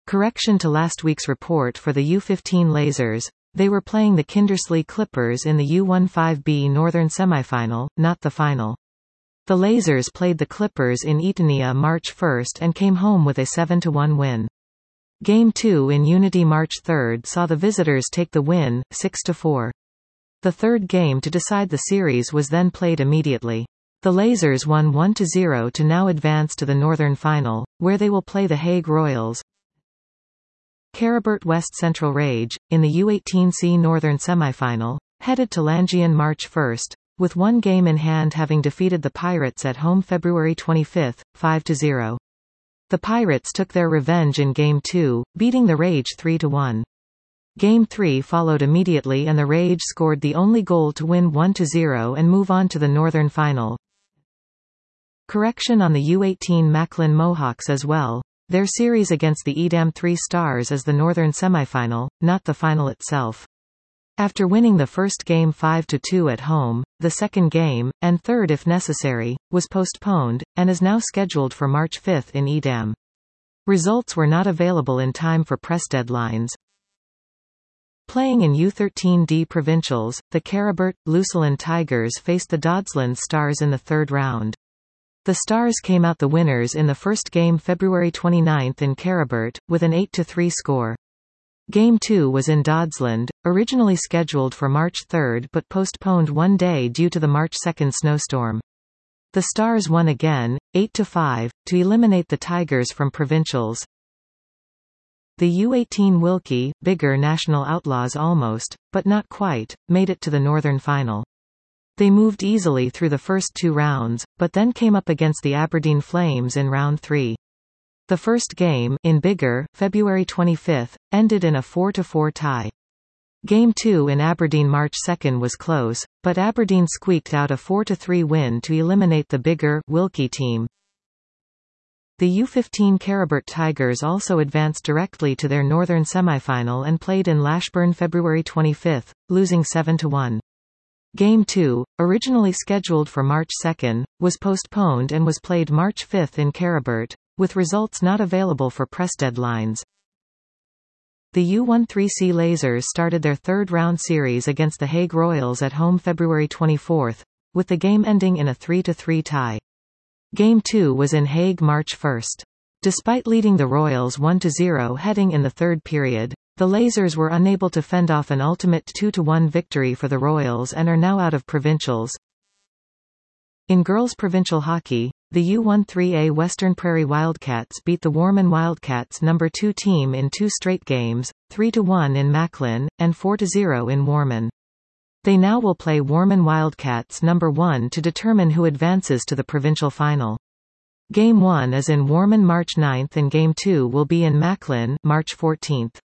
Correction to last week's report for the U15 Lasers. They were playing the Kindersley Clippers in the U15B Northern Semifinal, not the final. The Lasers played the Clippers in Eatonia March 1 and came home with a 7-1 win. Game 2 in Unity March 3 saw the visitors take the win, 6-4. The third game to decide the series was then played immediately. The Lasers won 1-0 to now advance to the Northern Final, where they will play the Hague Royals. Caribert West Central Rage, in the U18C Northern Semifinal, headed to Langian March 1, with one game in hand, having defeated the Pirates at home February 25, 5-0. The Pirates took their revenge in Game 2, beating the Rage 3-1. Game 3 followed immediately and the Rage scored the only goal to win 1-0 and move on to the Northern Final. Correction on the U18 Macklin Mohawks as well. Their series against the Edam 3 Stars is the Northern Semifinal, not the final itself. After winning the first game 5-2 at home, the second game, and third if necessary, was postponed, and is now scheduled for March 5 in Edam. Results were not available in time for press deadlines. Playing in U13D Provincials, the Caribert, Lucerne Tigers faced the Doddsland Stars in the third round. The Stars came out the winners in the first game February 29 in Caribert, with an 8-3 score. Game 2 was in Doddsland, originally scheduled for March 3 but postponed one day due to the March 2 snowstorm. The Stars won again, 8-5, to eliminate the Tigers from Provincials. The U18 Wilkie, Biggar National Outlaws almost, but not quite, made it to the Northern Final. They moved easily through the first two rounds, but then came up against the Aberdeen Flames in round 3. The first game, in Biggar, February 25, ended in a 4-4 tie. Game 2 in Aberdeen March 2 was close, but Aberdeen squeaked out a 4-3 win to eliminate the Biggar Wilkie team. The U15 Caribert Tigers also advanced directly to their Northern Semifinal and played in Lashburn February 25, losing 7-1. Game 2, originally scheduled for March 2, was postponed and was played March 5 in Caribert, with results not available for press deadlines. The U13C Lasers started their third-round series against the Hague Royals at home February 24, with the game ending in a 3-3 tie. Game 2 was in Hague March 1. Despite leading the Royals 1-0 heading in the third period, the Lasers were unable to fend off an ultimate 2-1 victory for the Royals and are now out of provincials. In girls provincial hockey, the U13A Western Prairie Wildcats beat the Warman Wildcats No. 2 team in two straight games, 3-1 in Macklin, and 4-0 in Warman. They now will play Warman Wildcats No. 1 to determine who advances to the provincial final. Game 1 is in Warman March 9 and Game 2 will be in Macklin March 14.